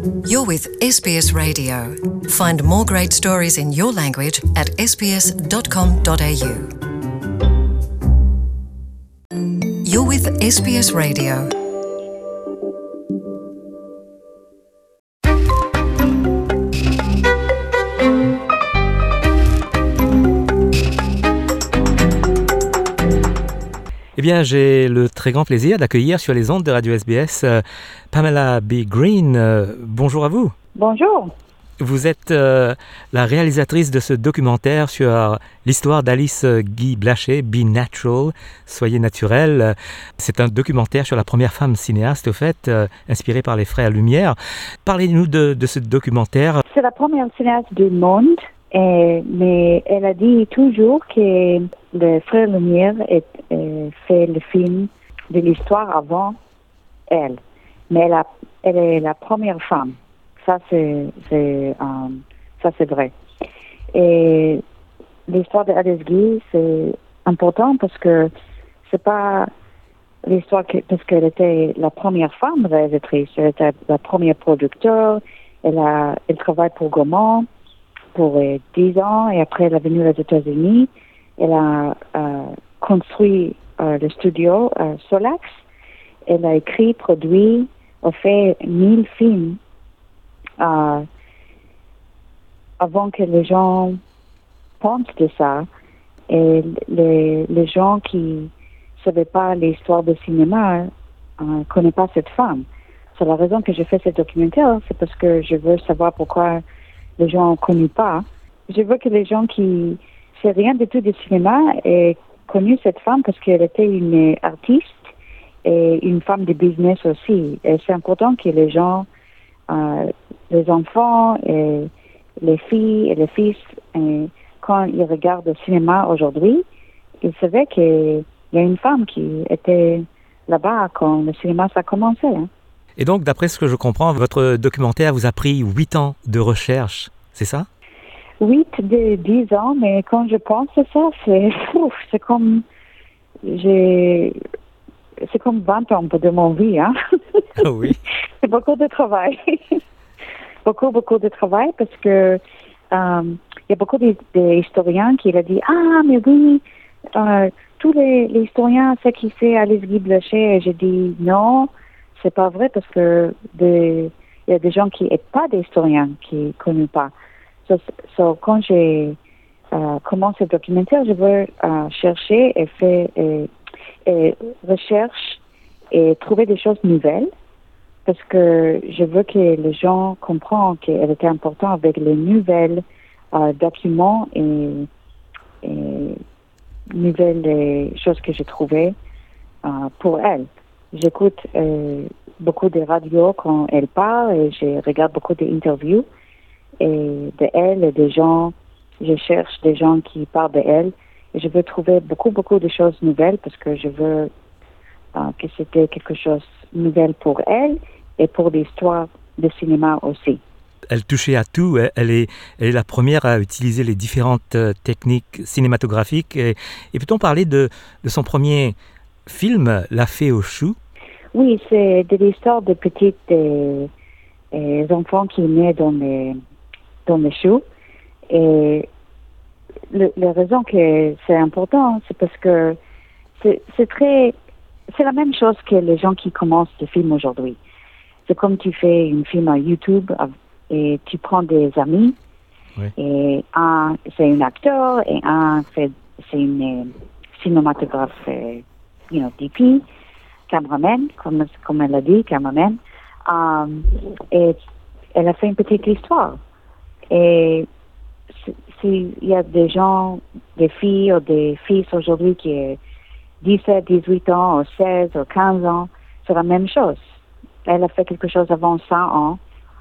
You're with SBS Radio. Find more great stories in your language at sbs.com.au. You're with SBS Radio. Eh bien, j'ai le très grand plaisir d'accueillir sur les ondes de Radio SBS Pamela B. Green. Bonjour à vous. Bonjour. Vous êtes la réalisatrice de ce documentaire sur l'histoire d'Alice Guy Blaché, Be Natural, Soyez naturel. C'est un documentaire sur la première femme cinéaste, au fait, inspirée par les frères Lumière. Parlez-nous de ce documentaire. C'est la première cinéaste du monde, mais elle a dit toujours que les frères Lumière fait le film de l'histoire avant elle. Mais elle est la première femme. Ça, c'est vrai. Et l'histoire d'Alice Guy, c'est important parce que c'est pas l'histoire parce qu'elle était la première femme réalisatrice. Elle était la première producteur. Elle travaille pour Gaumont pour 10 ans et après elle est venue aux États-Unis. Elle a construit le studio Solax. Elle a écrit, produit, a fait 1000 films avant que les gens pensent de ça. Et les gens qui ne savaient pas l'histoire du cinéma ne connaissent pas cette femme. C'est la raison que j'ai fait ce documentaire, c'est parce que je veux savoir pourquoi les gens ne connaissent pas. Je veux que les gens qui ne savent rien du tout du cinéma aient connu cette femme parce qu'elle était une artiste et une femme de business aussi. Et c'est important que les gens, les enfants et les filles et les fils, quand ils regardent le cinéma aujourd'hui, ils savaient qu'il y a une femme qui était là-bas quand le cinéma ça a commencé. Hein. Et donc, d'après ce que je comprends, votre documentaire vous a pris 8 ans de recherche, c'est ça? 8 de 10 ans, mais quand je pense à ça, c'est comme 20 ans de mon vie, hein. Ah oui. C'est beaucoup de travail. beaucoup de travail parce que il y a beaucoup d'historiens qui ont dit mais oui, tous les historiens ce qui fait Alice Guy Blaché. Et j'ai dit non, c'est pas vrai parce que il y a des gens qui n'est pas des historiens qui ne connaissent pas. Quand j'ai commencé le documentaire, je veux chercher et faire recherche et trouver des choses nouvelles parce que je veux que les gens comprennent qu'elle était importante avec les nouvelles documents et nouvelles choses que j'ai trouvées pour elle. J'écoute beaucoup de radios quand elle parle et je regarde beaucoup d'interviews et de elle et des gens. Je cherche des gens qui parlent de elle et je veux trouver beaucoup de choses nouvelles parce que je veux que c'était quelque chose de nouvel pour elle et pour l'histoire du cinéma aussi. Elle touchait à tout. Elle est la première à utiliser les différentes techniques cinématographiques. Et peut-on parler de son premier film, La Fée aux choux? Oui, c'est de l'histoire de petites enfants qui naissent dans les choux. Et la raison que c'est important, c'est parce que c'est la même chose que les gens qui commencent des films aujourd'hui. C'est comme tu fais un film à YouTube et tu prends des amis. Oui. Et un, c'est un acteur et un, c'est une cinématographe, DP, cameraman, comme elle a dit, cameraman. Et elle a fait une petite histoire. Et s'il y a des gens, des filles ou des fils aujourd'hui qui ont 17, 18 ans, ou 16, ou 15 ans, c'est la même chose. Elle a fait quelque chose avant 100 ans.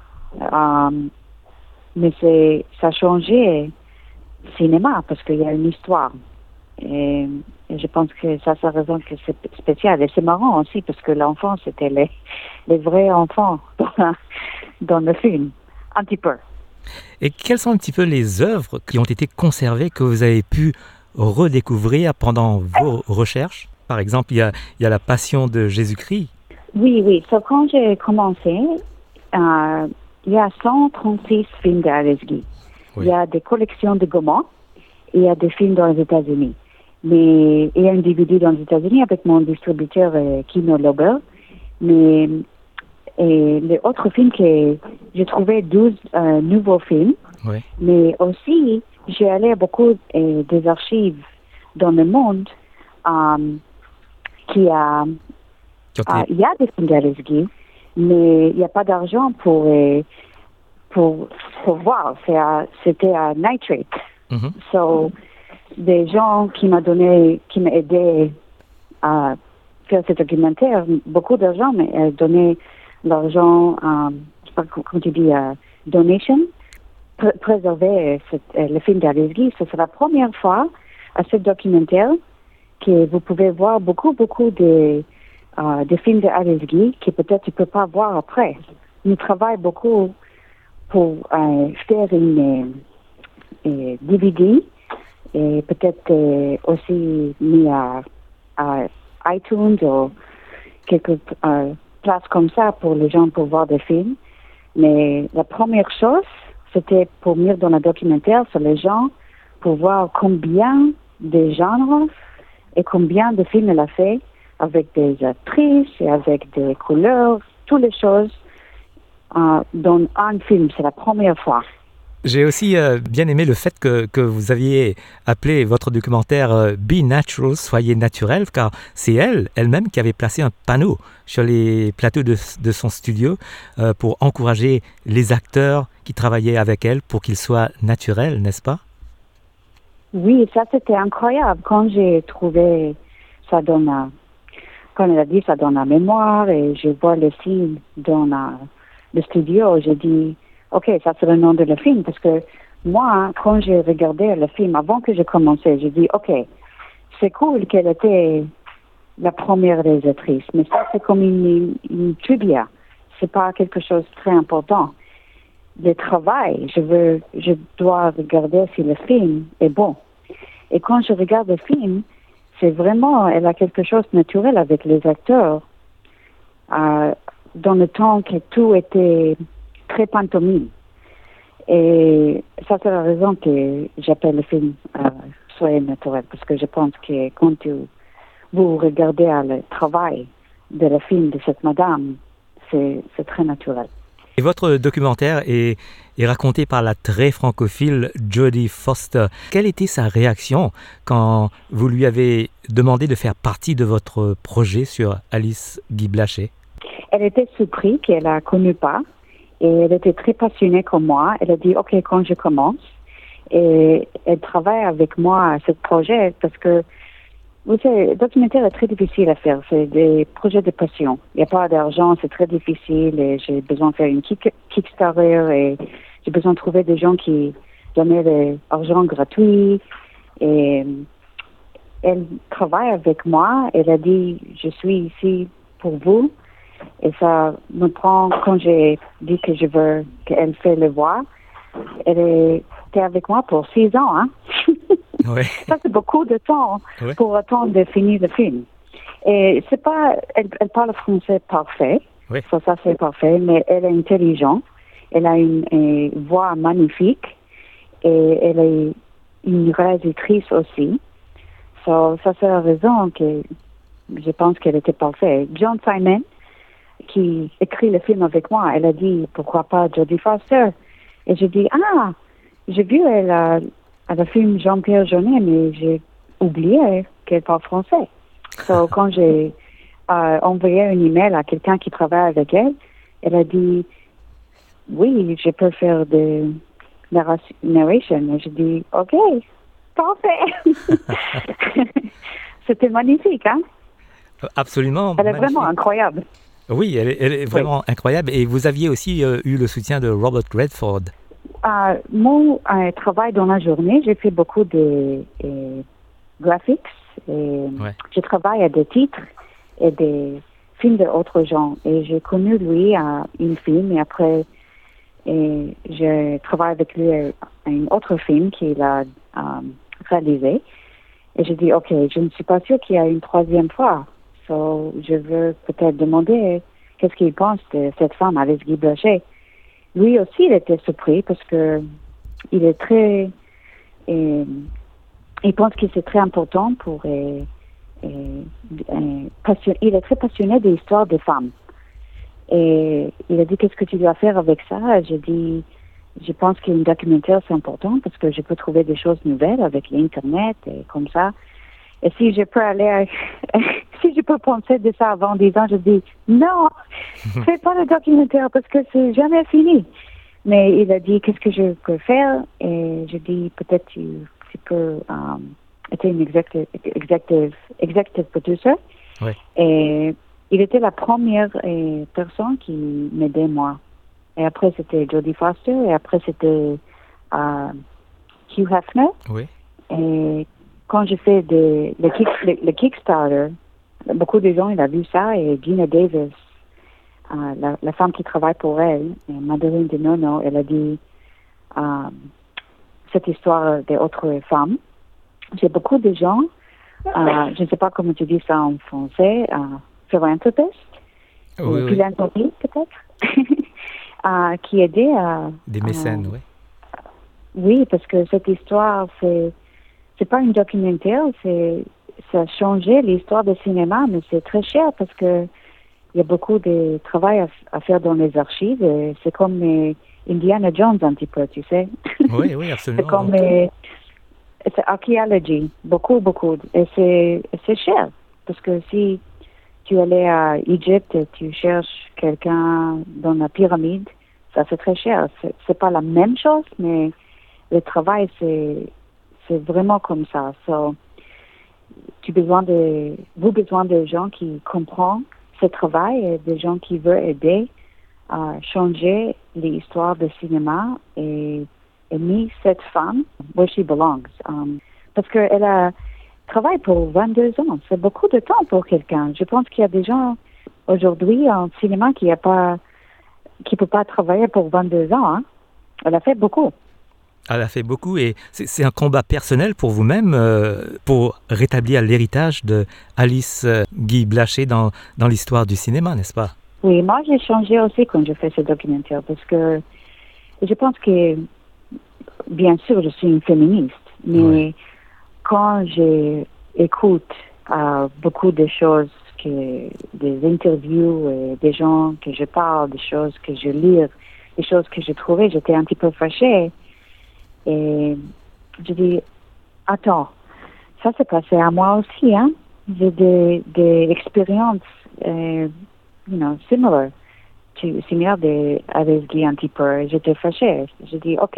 Mais ça a changé le cinéma parce qu'il y a une histoire. Et je pense que ça, c'est la raison que c'est spécial. Et c'est marrant aussi parce que l'enfant, c'était les vrais enfants dans le film. Un petit peu. Et quelles sont un petit peu les œuvres qui ont été conservées, que vous avez pu redécouvrir pendant vos recherches? Par exemple, il y a la Passion de Jésus-Christ. Oui. Quand j'ai commencé, il y a 136 films d'Alice Guy. Oui. Il y a des collections de Gaumont et il y a des films dans les États-Unis. Mais il y a un DVD dans les États-Unis avec mon distributeur Kino Lorber. Mais et les autres films que j'ai trouvé 12 nouveaux films. Oui. Mais aussi, j'ai allé à beaucoup des archives dans le monde il y a des films d'Alice Guy, mais il n'y a pas d'argent pour voir. C'était à Nitrate. Mhm. So, des gens qui m'ont aidé à faire ce documentaire, beaucoup d'argent, mais donné l'argent, je sais pas comment tu dis, donation, préserver le film d'Alice Guy. C'est la première fois à ce documentaire que vous pouvez voir beaucoup de films d'Alice Guy que peut-être tu ne peux pas voir après. Nous travaillons beaucoup pour faire une DVD et peut-être aussi mis à iTunes ou quelques places comme ça pour les gens pour voir des films. Mais la première chose, c'était pour venir dans le documentaire sur les gens pour voir combien de genres et combien de films elle a fait avec des actrices et avec des couleurs, toutes les choses dans un film. C'est la première fois. J'ai aussi bien aimé le fait que vous aviez appelé votre documentaire Be Natural, soyez naturel, car c'est elle-même qui avait placé un panneau sur les plateaux de son studio pour encourager les acteurs qui travaillaient avec elle pour qu'ils soient naturels, n'est-ce pas? Oui, ça c'était incroyable. Quand j'ai trouvé ça quand elle a dit ça dans la mémoire et je vois le film dans le studio, j'ai dit OK, ça c'est le nom de le film, parce que moi, quand j'ai regardé le film, avant que j'ai commencé, j'ai dit OK, c'est cool qu'elle était la première réalisatrice, mais ça c'est comme une trivia, c'est pas quelque chose de très important. Le travail, je dois regarder si le film est bon. Et quand je regarde le film, c'est vraiment, elle a quelque chose de naturel avec les acteurs, dans le temps que tout était très pantomime. Et ça, c'est la raison que j'appelle le film Soyez naturel, parce que je pense que quand vous regardez le travail de le film de cette madame, c'est très naturel. Et votre documentaire est raconté par la très francophile Jodie Foster. Quelle était sa réaction quand vous lui avez demandé de faire partie de votre projet sur Alice Guy Blaché? Elle était surprise qu'elle ne connue pas. Et elle était très passionnée comme moi. Elle a dit, OK, quand je commence. Et elle travaille avec moi à ce projet parce que, vous savez, le documentaire est très difficile à faire. C'est des projets de passion. Il n'y a pas d'argent, c'est très difficile. Et j'ai besoin de faire une Kickstarter et j'ai besoin de trouver des gens qui donnent de l'argent gratuit. Et elle travaille avec moi. Elle a dit, je suis ici pour vous. Et ça me prend, quand j'ai dit que je veux qu'elle fait le voir, elle était avec moi pour 6 ans. Hein? Oui. Ça, c'est beaucoup de temps Oui. pour attendre de finir le film. Et c'est pas, elle parle français parfait. Oui. Ça c'est parfait, mais elle est intelligente. Elle a une voix magnifique. Et elle est une réalisatrice aussi. Ça c'est la raison que je pense qu'elle était parfaite. John Simon, qui écrit le film avec moi, elle a dit, pourquoi pas Jodie Foster? Et j'ai dit, j'ai vu elle a le film Jean-Pierre Jeunet, mais j'ai oublié qu'elle parle français. So, quand j'ai envoyé un email à quelqu'un qui travaille avec elle, elle a dit, oui, je peux faire de narration. Et j'ai dit, OK, parfait. C'était magnifique, hein? Absolument. Elle est magnifique. vraiment incroyable. Oui, elle est vraiment incroyable. Et vous aviez aussi eu le soutien de Robert Redford. Mon travail dans la journée, j'ai fait beaucoup de graphics. Et je travaille à des titres et des films d'autres gens. Et j'ai connu lui à une film et après, je travaille avec lui à un autre film qu'il a réalisé. Et j'ai dit, OK, je ne suis pas sûre qu'il y a une troisième fois. So, je veux peut-être demander qu'est-ce qu'il pense de cette femme, Alice Guy Blaché. lui aussi, il était surpris parce que il est très... il pense que c'est très important pour... il est très passionné de l'histoire des femmes. Et il a dit, qu'est-ce que tu dois faire avec ça? J'ai dit, je pense qu'un documentaire, c'est important parce que je peux trouver des choses nouvelles avec l'Internet et comme ça. Et si je peux aller, si je peux penser de ça avant 10 ans, je dis, non, fais pas le documentaire parce que c'est jamais fini. Mais il a dit, qu'est-ce que je peux faire? Et je dis, peut-être tu peux être une executive producer. Ouais. Et il était la première personne qui m'aidait, moi. Et après, c'était Jodie Foster. Et après, c'était Hugh Hefner. Oui. Et quand j'ai fait le Kickstarter, beaucoup de gens, ils ont vu ça. Et Gina Davis, la femme qui travaille pour elle, Madeleine de Nono, elle a dit cette histoire d'autres femmes. J'ai beaucoup de gens, je ne sais pas comment tu dis ça en français, philanthropiste, Oui, philanthropie peut-être, qui aidaient à... Des mécènes, oui. Oui, parce que cette histoire, c'est pas un documentaire, ça a changé l'histoire du cinéma, mais c'est très cher parce que il y a beaucoup de travail à faire dans les archives. C'est comme Indiana Jones un petit peu, tu sais. Oui, absolument. C'est comme c'est archéologie, beaucoup. Et c'est cher parce que si tu allais à Égypte et tu cherches quelqu'un dans la pyramide, ça c'est très cher. C'est pas la même chose, mais le travail c'est vraiment comme ça. So, vous besoin de gens qui comprennent ce travail et des gens qui veulent aider à changer l'histoire du cinéma et mis cette femme where she belongs. Parce qu'elle a travaillé pour 22 ans. C'est beaucoup de temps pour quelqu'un. Je pense qu'il y a des gens aujourd'hui en cinéma qui peut pas travailler pour 22 ans. Hein. Elle a fait beaucoup. Elle a fait beaucoup et c'est un combat personnel pour vous-même pour rétablir l'héritage de Alice Guy Blaché dans l'histoire du cinéma, n'est-ce pas? Oui, moi j'ai changé aussi quand je fais ce documentaire parce que je pense que, bien sûr, je suis une féministe, mais quand j'écoute beaucoup de choses, des interviews et des gens que je parle, des choses que je lis, des choses que j'ai trouvées, j'étais un petit peu fâchée. Et je dis, attends, ça s'est passé à moi aussi, hein. J'ai des expériences, similaires avec Guy un petit peu. J'étais fâchée. Je dis, OK,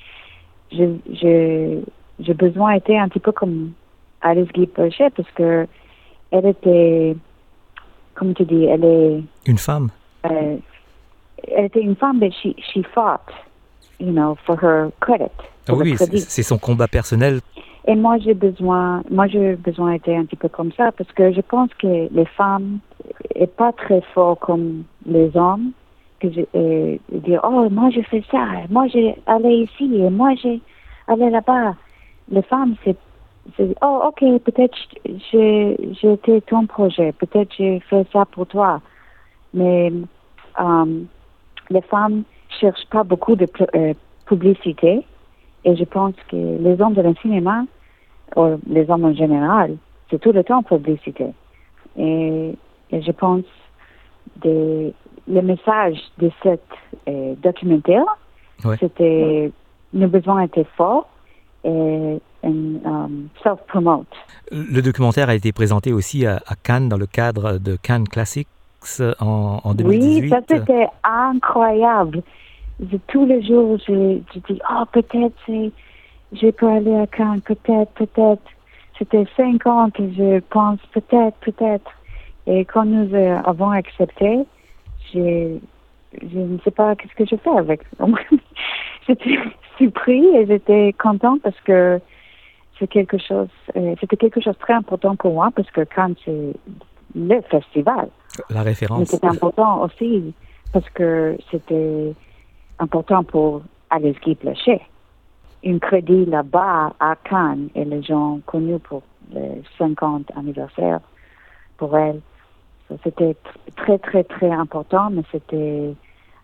j'ai besoin d'être un petit peu comme Alice Guy Blaché parce que elle était, comme tu dis, elle est... Une femme. Elle était une femme, mais she fought, for her credit. Oui, c'est son combat personnel. Et moi, j'ai besoin d'être un petit peu comme ça parce que je pense que les femmes n'est pas très fort comme les hommes dire oh moi j'ai fait ça, moi j'ai allé ici et moi j'ai allé là-bas. Les femmes c'est oh ok, peut-être j'ai été ton projet, peut-être j'ai fait ça pour toi, mais les femmes cherchent pas beaucoup de publicité. Et je pense que les hommes de le cinéma, ou les hommes en général, c'est tout le temps publicité. Et je pense le message de cet documentaire, c'était nos besoins étaient forts et self-promote. Le documentaire a été présenté aussi à Cannes dans le cadre de Cannes Classics en 2018. Oui, ça c'était incroyable. Tous les jours, je dis, peut-être je peux aller à Cannes, peut-être. C'était 5 ans que je pense, peut-être. Et quand nous avons accepté, je ne sais pas qu'est-ce que je fais avec. J'étais surpris et j'étais contente parce que c'était quelque chose de très important pour moi parce que Cannes, c'est le festival. La référence. Mais c'était important aussi parce que c'était important pour Alice Guy Blaché. Un crédit là-bas à Cannes et les gens connus pour le 50 anniversaire pour elle. So, c'était très, très, très important, mais c'était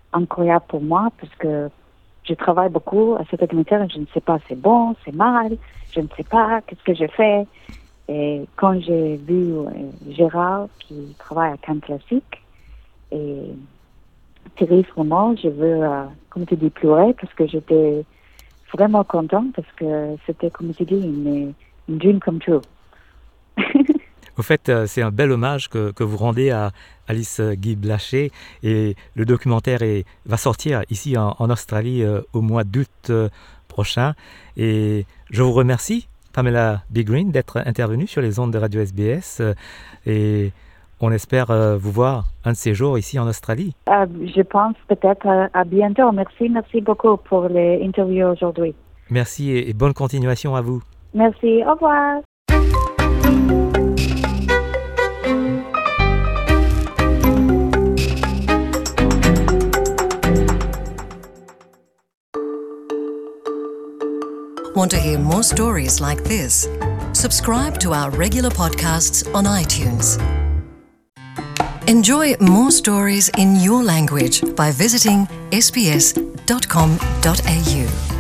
incroyable pour moi parce que je travaille beaucoup à ce documentaire et je ne sais pas c'est bon, c'est mal, je ne sais pas qu'est-ce que je fais. Et quand j'ai vu Gérard qui travaille à Cannes Classique et Thierry Froment, je veux, comme tu dis, pleurer parce que j'étais vraiment contente parce que c'était, comme tu dis, une dream come true. Au fait, c'est un bel hommage que vous rendez à Alice Guy Blaché et le documentaire va sortir ici en Australie au mois d'août prochain. Et je vous remercie, Pamela B. Green, d'être intervenue sur les ondes de Radio SBS et on espère vous voir un de ces jours ici en Australie. Je pense peut-être à bientôt. Merci beaucoup pour l'interview aujourd'hui. Merci et bonne continuation à vous. Merci, au revoir. Want to hear more stories like this? Subscribe to our regular podcasts on iTunes. Enjoy more stories in your language by visiting sbs.com.au.